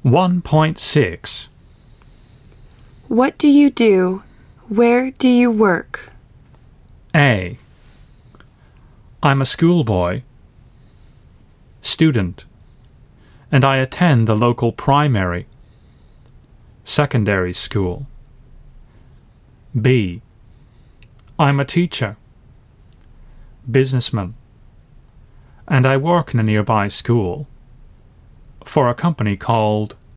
1.6. What do you do? Where do you work? A. I'm a schoolboy, student, and I attend the local primary, secondary school. B. I'm a teacher, businessman, and I work in a nearby school for a company called